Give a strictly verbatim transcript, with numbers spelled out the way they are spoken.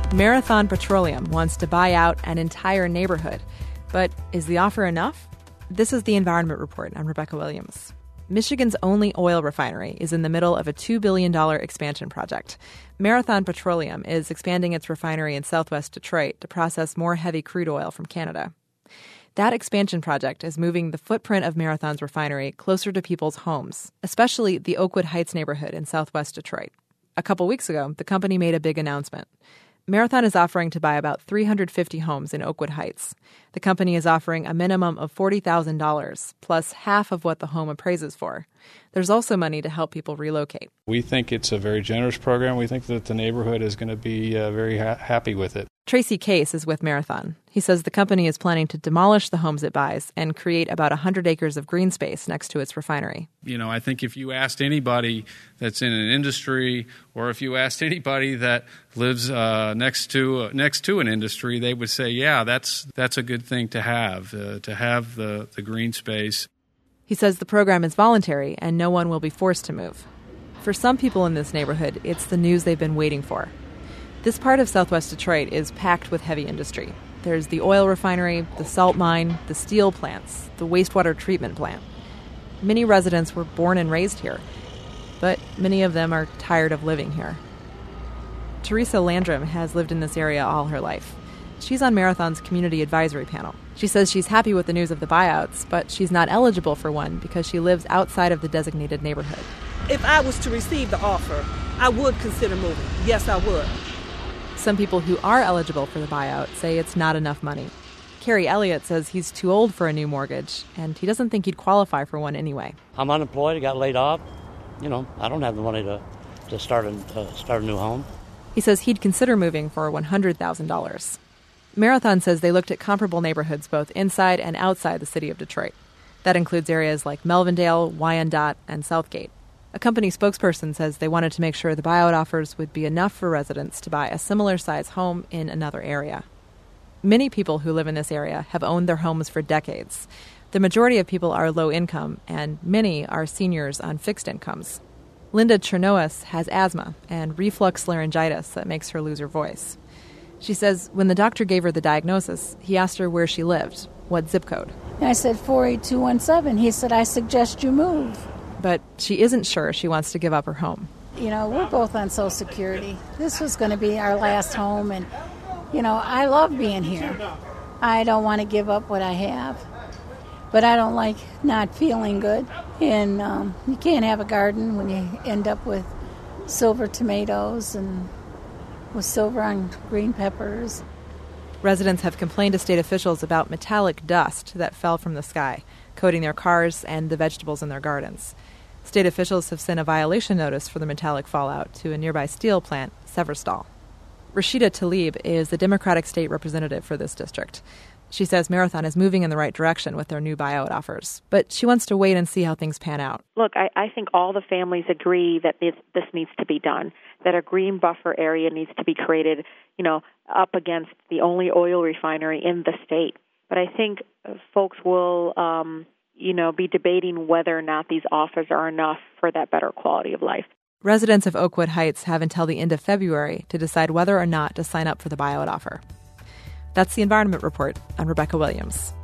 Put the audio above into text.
Marathon Petroleum wants to buy out an entire neighborhood. But is the offer enough? This is the Environment Report. I'm Rebecca Williams. Michigan's only oil refinery is in the middle of a two billion dollars expansion project. Marathon Petroleum is expanding its refinery in southwest Detroit to process more heavy crude oil from Canada. That expansion project is moving the footprint of Marathon's refinery closer to people's homes, especially the Oakwood Heights neighborhood in southwest Detroit. A couple weeks ago, the company made a big announcement. Marathon is offering to buy about three hundred fifty homes in Oakwood Heights. The company is offering a minimum of forty thousand dollars, plus half of what the home appraises for. There's also money to help people relocate. We think it's a very generous program. We think that the neighborhood is going to be uh, very ha- happy with it. Tracy Case is with Marathon. He says the company is planning to demolish the homes it buys and create about one hundred acres of green space next to its refinery. You know, I think if you asked anybody that's in an industry, or if you asked anybody that lives uh, next to uh, next to an industry, they would say, yeah, that's that's a good thing to have, uh, to have the, the green space. He says the program is voluntary and no one will be forced to move. For some people in this neighborhood, it's the news they've been waiting for. This part of southwest Detroit is packed with heavy industry. There's the oil refinery, the salt mine, the steel plants, the wastewater treatment plant. Many residents were born and raised here, but many of them are tired of living here. Teresa Landrum has lived in this area all her life. She's on Marathon's community advisory panel. She says she's happy with the news of the buyouts, but she's not eligible for one because she lives outside of the designated neighborhood. If I was to receive the offer, I would consider moving. Yes, I would. Some people who are eligible for the buyout say it's not enough money. Kerry Elliott says he's too old for a new mortgage, and he doesn't think he'd qualify for one anyway. I'm unemployed, I got laid off. You know, I don't have the money to, to start, a, uh, start a new home. He says he'd consider moving for one hundred thousand dollars. Marathon says they looked at comparable neighborhoods both inside and outside the city of Detroit. That includes areas like Melvindale, Wyandotte, and Southgate. A company spokesperson says they wanted to make sure the buyout offers would be enough for residents to buy a similar-size home in another area. Many people who live in this area have owned their homes for decades. The majority of people are low income, and many are seniors on fixed incomes. Linda Chernoas has asthma and reflux laryngitis that makes her lose her voice. She says when the doctor gave her the diagnosis, he asked her where she lived, what zip code. I said four eight two one seven. He said, I suggest you move. But she isn't sure she wants to give up her home. You know, we're both on Social Security. This was going to be our last home, and, you know, I love being here. I don't want to give up what I have, but I don't like not feeling good. And um, you can't have a garden when you end up with silver tomatoes and with silver on green peppers. Residents have complained to state officials about metallic dust that fell from the sky, coating their cars and the vegetables in their gardens. State officials have sent a violation notice for the metallic fallout to a nearby steel plant, Severstal. Rashida Tlaib is the Democratic state representative for this district. She says Marathon is moving in the right direction with their new buyout offers, but she wants to wait and see how things pan out. Look, I, I think all the families agree that this, this needs to be done, that a green buffer area needs to be created, you know, up against the only oil refinery in the state. But I think folks will, um, you know, be debating whether or not these offers are enough for that better quality of life. Residents of Oakwood Heights have until the end of February to decide whether or not to sign up for the buyout offer. That's the Environment Report. I'm Rebecca Williams.